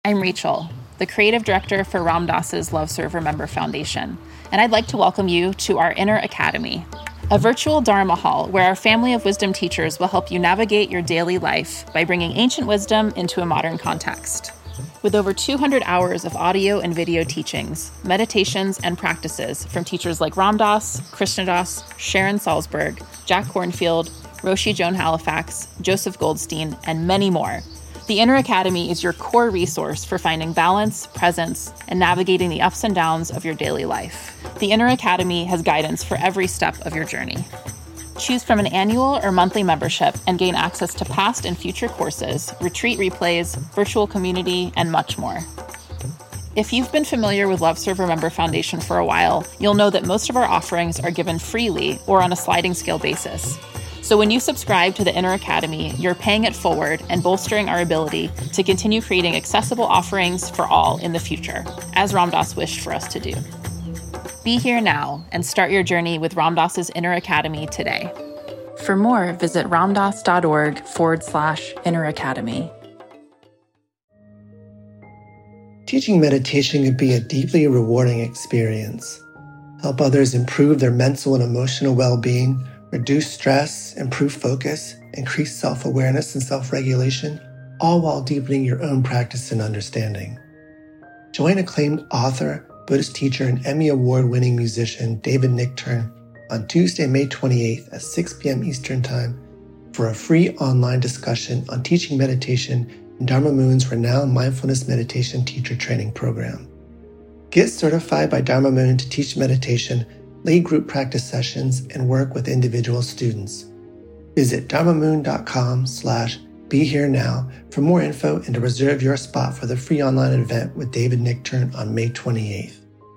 I'm Rachel, the creative director for Ram Dass's Love Serve Remember Foundation, and I'd like to welcome you to our Inner Academy, a virtual Dharma hall where our family of wisdom teachers will help you navigate your daily life by bringing ancient wisdom into a modern context. With over 200 hours of audio and video teachings, meditations, and practices from teachers like Ram Dass, Krishna Das, Sharon Salzberg, Jack Kornfield, Roshi Joan Halifax, Joseph Goldstein, and many more, the Inner Academy is your core resource for finding balance, presence, and navigating the ups and downs of your daily life. The Inner Academy has guidance for every step of your journey. Choose from an annual or monthly membership and gain access to past and future courses, retreat replays, virtual community, and much more. If you've been familiar with Love Serve Remember Foundation for a while, you'll know that most of our offerings are given freely or on a sliding scale basis. So when you subscribe to the Inner Academy, you're paying it forward and bolstering our ability to continue creating accessible offerings for all in the future, as Ram Dass wished for us to do. Be here now and start your journey with Ram Dass's Inner Academy today. For more, visit ramdass.org/Inner Academy. Teaching meditation can be a deeply rewarding experience. Help others improve their mental and emotional well-being, reduce stress, improve focus, increase self-awareness and self-regulation, all while deepening your own practice and understanding. Join acclaimed author, Buddhist teacher, and Emmy Award-winning musician David Nichtern on Tuesday, May 28th at 6 p.m. Eastern Time for a free online discussion on teaching meditation in Dharma Moon's renowned mindfulness meditation teacher training program. Get certified by Dharma Moon to teach meditation, lead group practice sessions, and work with individual students. Visit dharmamoon.com/BeHereNow for more info and to reserve your spot for the free online event with David Nichtern on May 28th.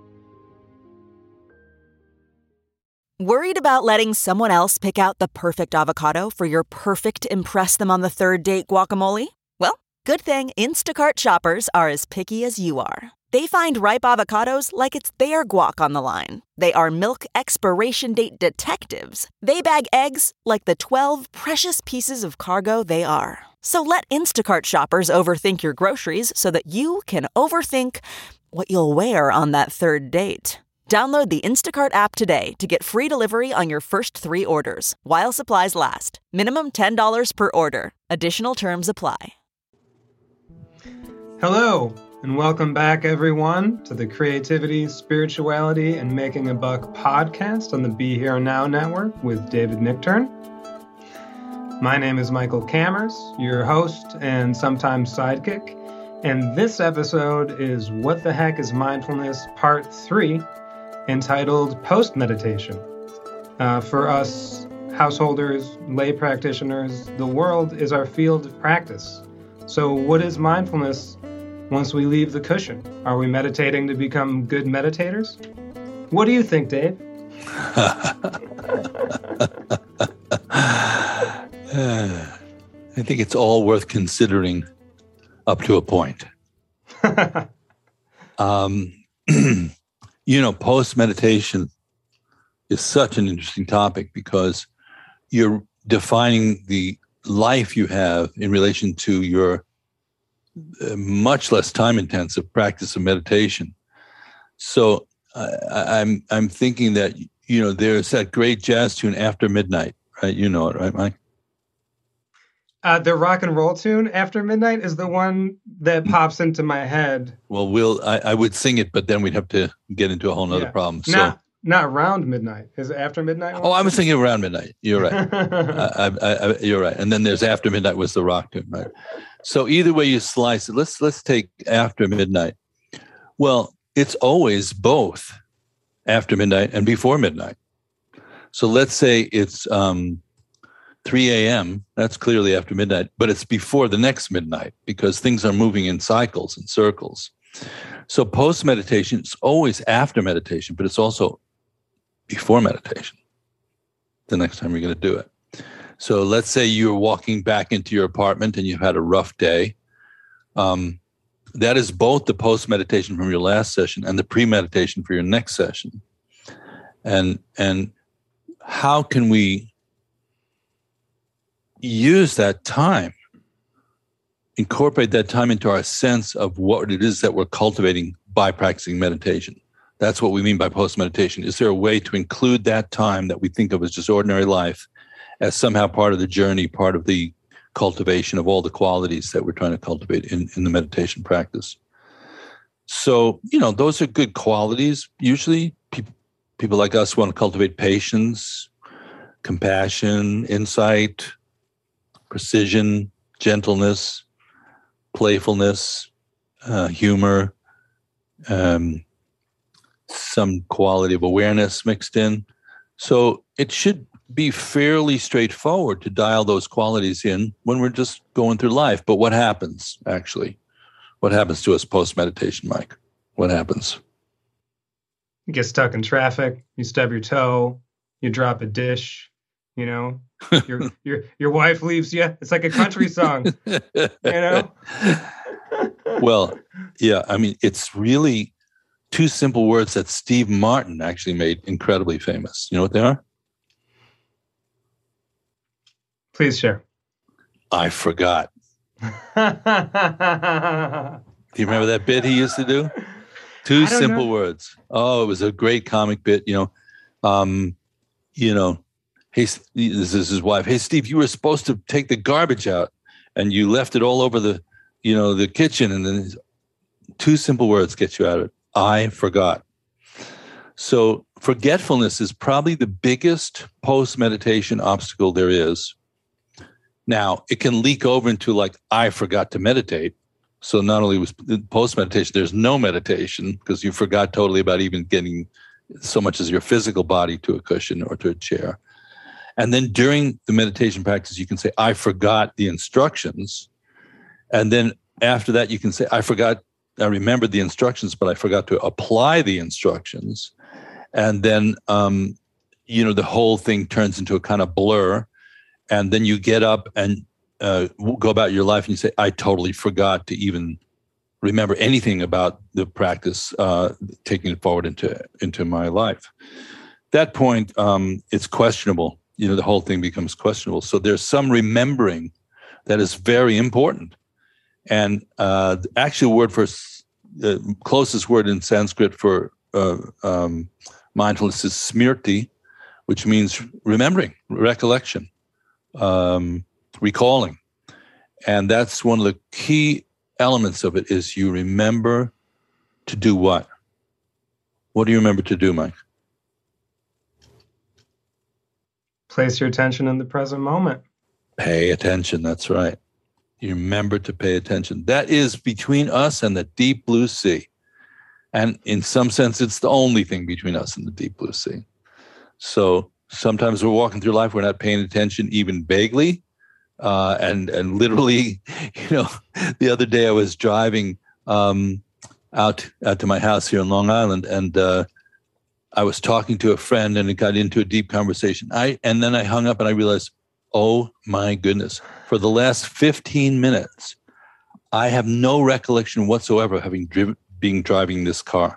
Worried about letting someone else pick out the perfect avocado for your perfect impress them on the third date guacamole? Well, good thing Instacart shoppers are as picky as you are. They find ripe avocados like it's their guac on the line. They are milk expiration date detectives. They bag eggs like the 12 precious pieces of cargo they are. So let Instacart shoppers overthink your groceries so that you can overthink what you'll wear on that third date. Download the Instacart app today to get free delivery on your first 3 orders, while supplies last. Minimum $10 per order. Additional terms apply. Hello, and welcome back, everyone, to the Creativity, Spirituality, and Making a Buck podcast on the Be Here Now Network with David Nichtern. My name is Michael Cammers, your host and sometimes sidekick, and this episode is What the Heck is Mindfulness Part 3, entitled Post Meditation. For us householders, lay practitioners, the world is our field of practice. So what is mindfulness once we leave the cushion? Are we meditating to become good meditators? What do you think, Dave? I think it's all worth considering up to a point. Post-meditation is such an interesting topic because you're defining the life you have in relation to your much less time-intensive practice of meditation. So I'm thinking that, there's that great jazz tune After Midnight, right? You know it, right, Mike? The rock and roll tune After Midnight is the one that pops into my head. Well, I would sing it, but then we'd have to get into a whole nother problem. So not Round Midnight. Is it After Midnight? Oh, I was thinking Around Midnight. You're right. You're right. And then there's After Midnight was the rock tune, right? So either way you slice it, let's take After Midnight. Well, it's always both after midnight and before midnight. So let's say it's 3 a.m., that's clearly after midnight, but it's before the next midnight because things are moving in cycles and circles. So post-meditation, it's always after meditation, but it's also before meditation, the next time you're going to do it. So let's say you're walking back into your apartment and you've had a rough day. That is both the post-meditation from your last session and the pre-meditation for your next session. And how can we use that time incorporate that time into our sense of what it is that we're cultivating by practicing meditation. That's what we mean by post-meditation. Is there a way to include that time that we think of as just ordinary life as somehow part of the journey, part of the cultivation of all the qualities that we're trying to cultivate in the meditation practice? So, those are good qualities. Usually people like us want to cultivate patience, compassion, insight, precision, gentleness, playfulness, humor, some quality of awareness mixed in. So it should be fairly straightforward to dial those qualities in when we're just going through life. But what happens, actually? What happens to us post-meditation, Mike? What happens? You get stuck in traffic, you stub your toe, you drop a dish, your wife leaves you. It's like a country song, Well, yeah, I mean, it's really two simple words that Steve Martin actually made incredibly famous. You know what they are? Please share. I forgot. Do you remember that bit he used to do? Two simple words. Oh, it was a great comic bit. Hey, this is his wife. Hey, Steve, you were supposed to take the garbage out, and you left it all over the kitchen. And then two simple words get you out of it. I forgot. So forgetfulness is probably the biggest post-meditation obstacle there is. Now, it can leak over into I forgot to meditate. So not only was post-meditation, there's no meditation because you forgot totally about even getting so much as your physical body to a cushion or to a chair. And then during the meditation practice, you can say, I forgot the instructions. And then after that, you can say, I remembered the instructions, but I forgot to apply the instructions. And then, the whole thing turns into a kind of blur. And then you get up and go about your life and you say, I totally forgot to even remember anything about the practice, taking it forward into my life. That point, it's questionable. The whole thing becomes questionable. So there's some remembering that is very important. And the actual word for the closest word in Sanskrit for mindfulness is smriti, which means remembering, recollection, recalling. And that's one of the key elements of it is you remember to do what? What do you remember to do, Mike? Place your attention in the present moment. Pay attention. That's right. You remember to pay attention. That is between us and the deep blue sea. And in some sense, it's the only thing between us and the deep blue sea. So sometimes we're walking through life, we're not paying attention even vaguely. And literally, the other day I was driving out to my house here in Long Island, and I was talking to a friend, and it got into a deep conversation. And then I hung up, and I realized, oh my goodness, for the last 15 minutes, I have no recollection whatsoever of driving this car.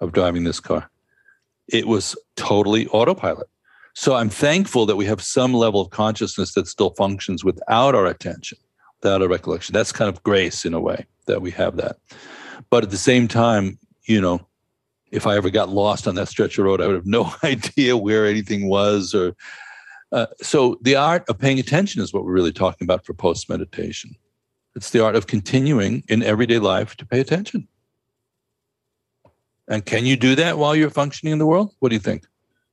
It was totally autopilot. So I'm thankful that we have some level of consciousness that still functions without our attention, without our recollection. That's kind of grace in a way that we have that. But at the same time, if I ever got lost on that stretch of road, I would have no idea where anything was. So the art of paying attention is what we're really talking about for post-meditation. It's the art of continuing in everyday life to pay attention. And can you do that while you're functioning in the world? What do you think?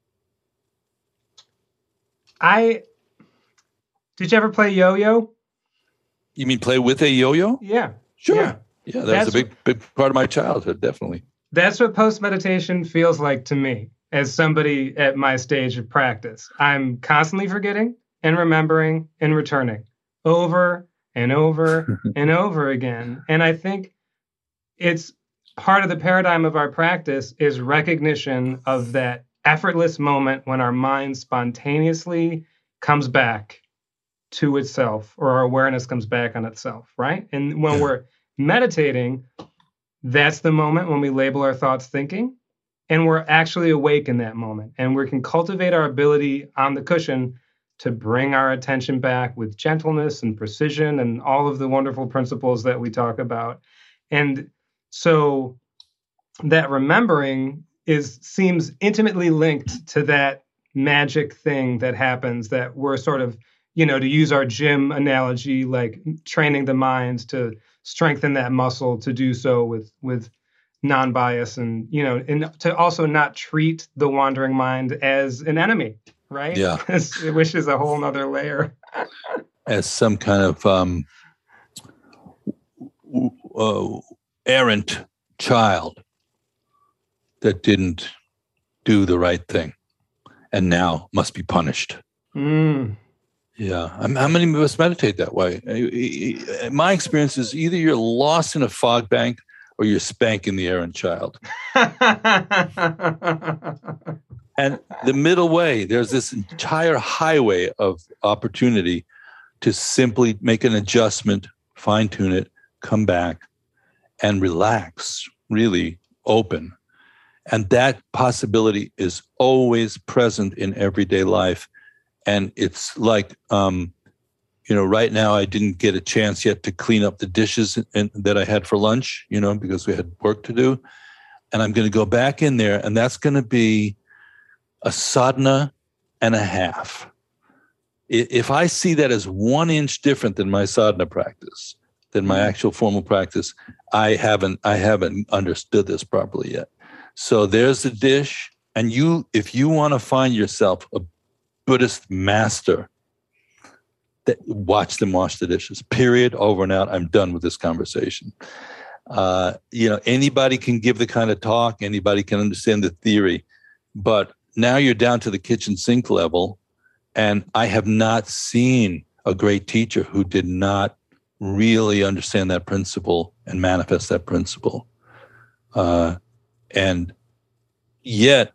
Did you ever play yo-yo? You mean play with a yo-yo? Yeah. Sure. Yeah, that was a big part of my childhood, definitely. That's what post-meditation feels like to me as somebody at my stage of practice. I'm constantly forgetting and remembering and returning over and over and over again. And I think it's part of the paradigm of our practice is recognition of that effortless moment when our mind spontaneously comes back to itself, or our awareness comes back on itself, right? And when we're meditating, that's the moment when we label our thoughts thinking, and we're actually awake in that moment. And we can cultivate our ability on the cushion to bring our attention back with gentleness and precision and all of the wonderful principles that we talk about. And so that remembering seems intimately linked to that magic thing that happens, that we're sort of, to use our gym analogy, like training the mind to strengthen that muscle, to do so with non-bias and to also not treat the wandering mind as an enemy, right? Yeah. Which is a whole nother layer. As some kind of errant child that didn't do the right thing and now must be punished. Yeah. How many of us meditate that way? My experience is either you're lost in a fog bank or you're spanking the errant child. And the middle way, there's this entire highway of opportunity to simply make an adjustment, fine-tune it, come back, and relax, really open. And that possibility is always present in everyday life. And it's like, right now I didn't get a chance yet to clean up the dishes that I had for lunch, because we had work to do. And I'm going to go back in there, and that's going to be a sadhana and a half. If I see that as 1 inch different than my sadhana practice, than my actual formal practice, I haven't understood this properly yet. So there's the dish, and if you want to find yourself a Buddhist master, watch them wash the dishes. Period. Over and out. I'm done with this conversation. Anybody can give the kind of talk. Anybody can understand the theory, but now you're down to the kitchen sink level, and I have not seen a great teacher who did not really understand that principle and manifest that principle. And yet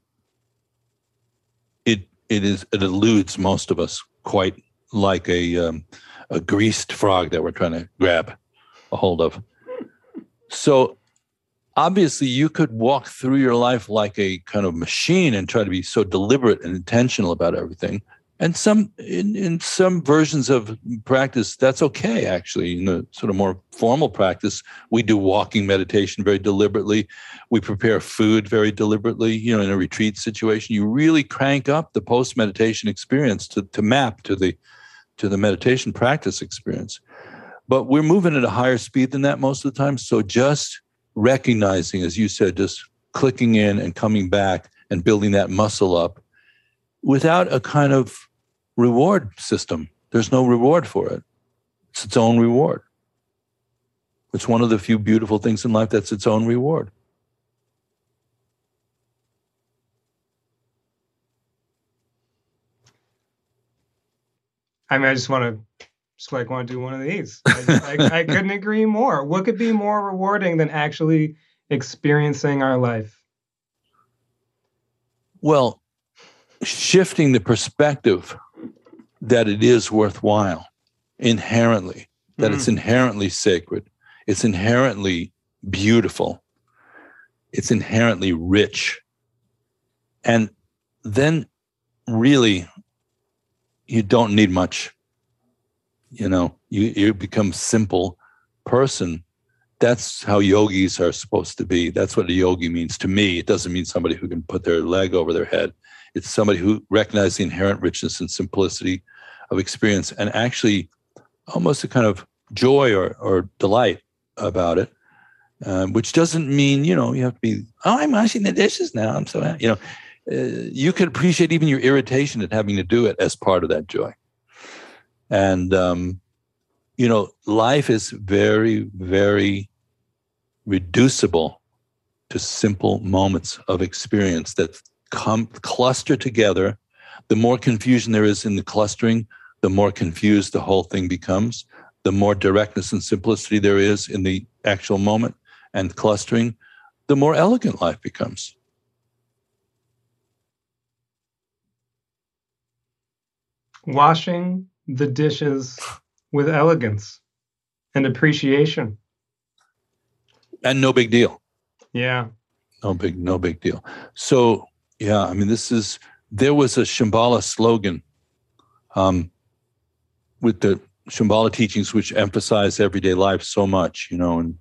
it eludes most of us, quite like a greased frog that we're trying to grab a hold of. So obviously you could walk through your life like a kind of machine and try to be so deliberate and intentional about everything. And in some versions of practice, that's okay, actually. In the sort of more formal practice, we do walking meditation very deliberately. We prepare food very deliberately. In a retreat situation, you really crank up the post-meditation experience to map to the meditation practice experience. But we're moving at a higher speed than that most of the time. So just recognizing, as you said, just clicking in and coming back and building that muscle up without a kind of reward system. There's no reward for it. It's its own reward. It's one of the few beautiful things in life that's its own reward. I just want to do one of these. I couldn't agree more. What could be more rewarding than actually experiencing our life? Well, shifting the perspective that it is worthwhile inherently, that it's inherently sacred, it's inherently beautiful, it's inherently rich. And then really, you don't need much. You become simple person. That's how yogis are supposed to be. That's what a yogi means to me. It doesn't mean somebody who can put their leg over their head. It's somebody who recognizes the inherent richness and simplicity of experience and actually almost a kind of joy or delight about it, which doesn't mean, you have to be, I'm washing the dishes now. I'm so, you could appreciate even your irritation at having to do it as part of that joy. And, life is very, very reducible to simple moments of experience that cluster together. The more confusion there is in the clustering, the more confused the whole thing becomes. The more directness and simplicity there is in the actual moment and clustering, the more elegant life becomes. Washing the dishes with elegance and appreciation. And no big deal. Yeah. No big deal. So, yeah, there was a Shambhala slogan with the Shambhala teachings, which emphasize everyday life so much, and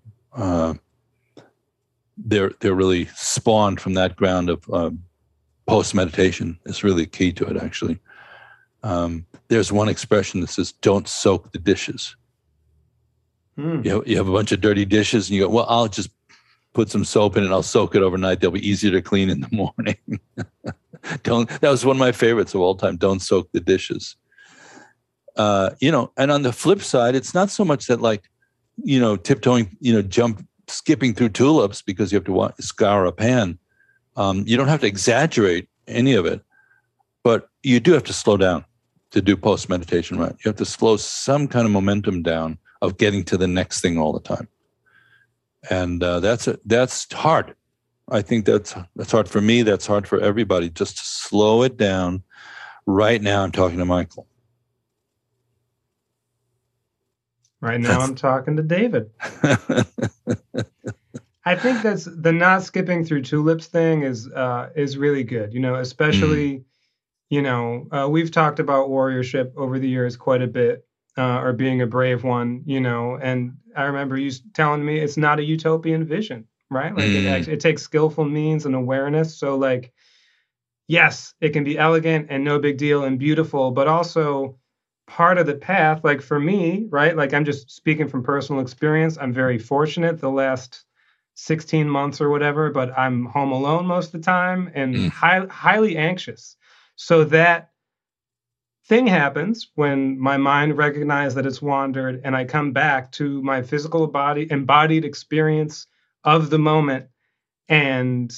they're really spawned from that ground of post-meditation. Is really key to it, actually. There's one expression that says, "Don't soak the dishes." You have a bunch of dirty dishes, and you go, "Well, I'll just put some soap in it. I'll soak it overnight. They'll be easier to clean in the morning." That was one of my favorites of all time. Don't soak the dishes. And on the flip side, it's not so much that tiptoeing, skipping through tulips because you have to scour a pan. You don't have to exaggerate any of it, but you do have to slow down to do post-meditation right. You have to slow some kind of momentum down of getting to the next thing all the time. And that's hard. I think that's hard for me. That's hard for everybody, just to slow it down. Right now, I'm talking to Michael. Right now, I'm talking to David. I think that's the not skipping through tulips thing is really good. Especially, we've talked about warriorship over the years quite a bit, or being a brave one. And I remember you telling me it's not a utopian vision, right? Like it takes skillful means and awareness. So yes, it can be elegant and no big deal and beautiful, but also part of the path, like for me, right? Like I'm just speaking from personal experience. I'm very fortunate the last 16 months or whatever, but I'm home alone most of the time and highly anxious. So that thing happens when my mind recognizes that it's wandered and I come back to my physical embodied experience of the moment, and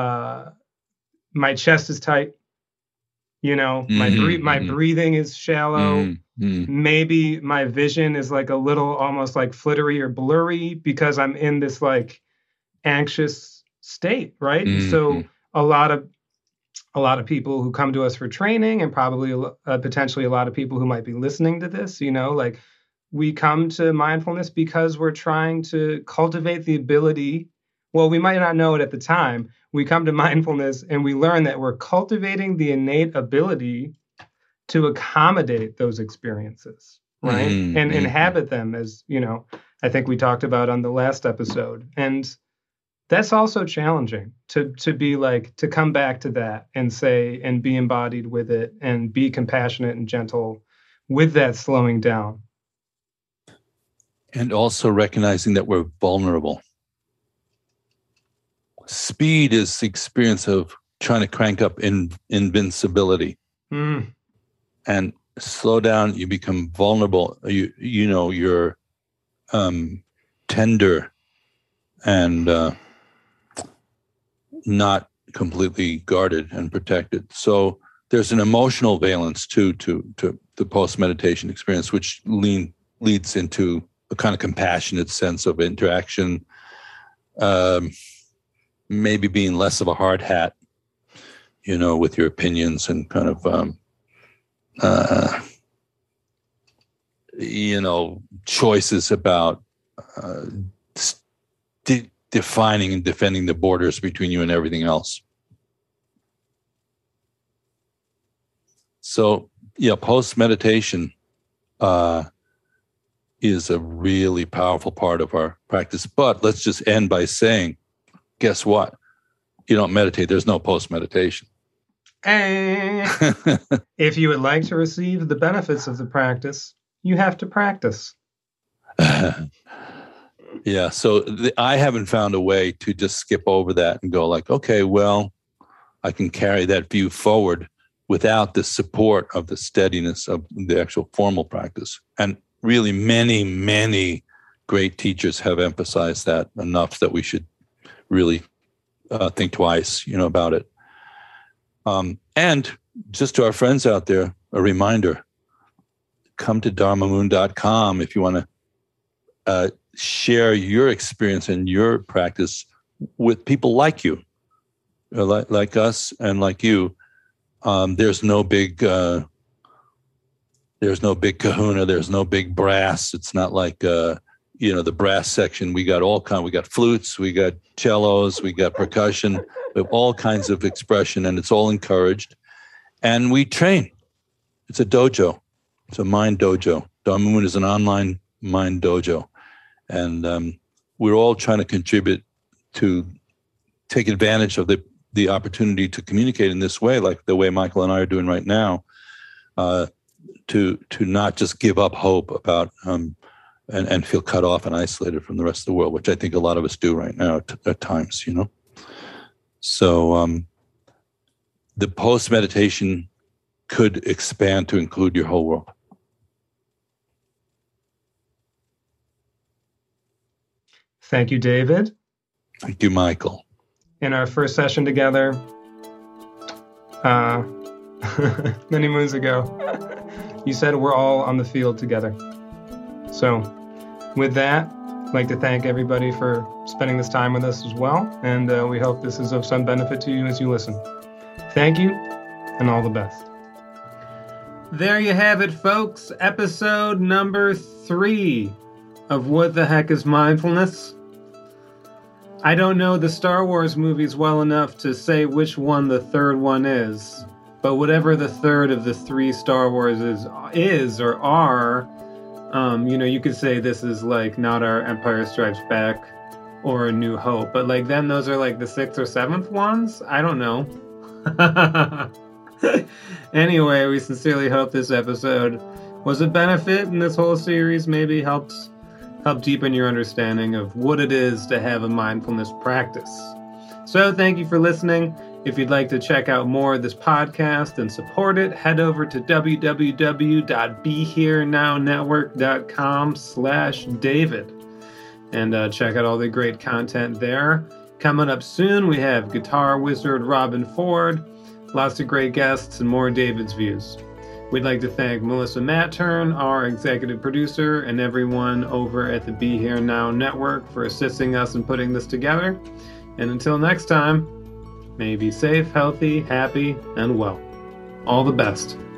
my chest is tight. My breathing is shallow. Maybe my vision is like a little almost like flittery or blurry because I'm in this like anxious state, right? So a lot of people who come to us for training, and probably potentially a lot of people who might be listening to this, we come to mindfulness because we're trying to cultivate the ability. Well, we might not know it at the time. We come to mindfulness and we learn that we're cultivating the innate ability to accommodate those experiences, right? And inhabit them, as, I think we talked about on the last episode. And that's also challenging to be to come back to that and say, and be embodied with it and be compassionate and gentle with that slowing down. And also recognizing that we're vulnerable. Speed is the experience of trying to crank up invincibility. And slow down, you become vulnerable. You're tender and not completely guarded and protected. So there's an emotional valence too to the post-meditation experience, which leads into a kind of compassionate sense of interaction. Maybe being less of a hard hat, with your opinions and kind of, choices about defining and defending the borders between you and everything else. So, post-meditation is a really powerful part of our practice. But let's just end by saying, guess what? You don't meditate. There's no post-meditation. If you would like to receive the benefits of the practice, you have to practice. Yeah. So I haven't found a way to just skip over that and go okay, well, I can carry that view forward without the support of the steadiness of the actual formal practice. And really many, many great teachers have emphasized that enough that we should really think twice, about it. And just to our friends out there, a reminder, come to dharmamoon.com if you want to share your experience and your practice with people like you, like us and like you. There's no big kahuna. There's no big brass. It's not like, the brass section. We got flutes, we got cellos, we got percussion, we have all kinds of expression, and it's all encouraged. And we train. It's a dojo. It's a mind dojo. Dharma Moon is an online mind dojo. And we're all trying to contribute to take advantage of the opportunity to communicate in this way, like the way Michael and I are doing right now, to not just give up hope about and feel cut off and isolated from the rest of the world, which I think a lot of us do right now at times, you know. So the post-meditation could expand to include your whole world. Thank you, David. Thank you, Michael. In our first session together, many moons ago, you said we're all on the field together. So with that, I'd like to thank everybody for spending this time with us as well, and we hope this is of some benefit to you as you listen. Thank you, and all the best. There you have it, folks. Episode number 3 of What the Heck is Mindfulness? I don't know the Star Wars movies well enough to say which one the third one is, but whatever the third of the 3 Star Wars is or are, you could say this is like not our Empire Strikes Back or A New Hope, but like then those are like the 6th or 7th ones? I don't know. Anyway, we sincerely hope this episode was a benefit, and this whole series maybe help deepen your understanding of what it is to have a mindfulness practice. So thank you for listening. If you'd like to check out more of this podcast and support it, head over to www.BeHereNowNetwork.com/David and check out all the great content there. Coming up soon, we have guitar wizard Robin Ford, lots of great guests, and more David's views. We'd like to thank Melissa Mattern, our executive producer, and everyone over at the Be Here Now Network for assisting us in putting this together. And until next time, may you be safe, healthy, happy, and well. All the best.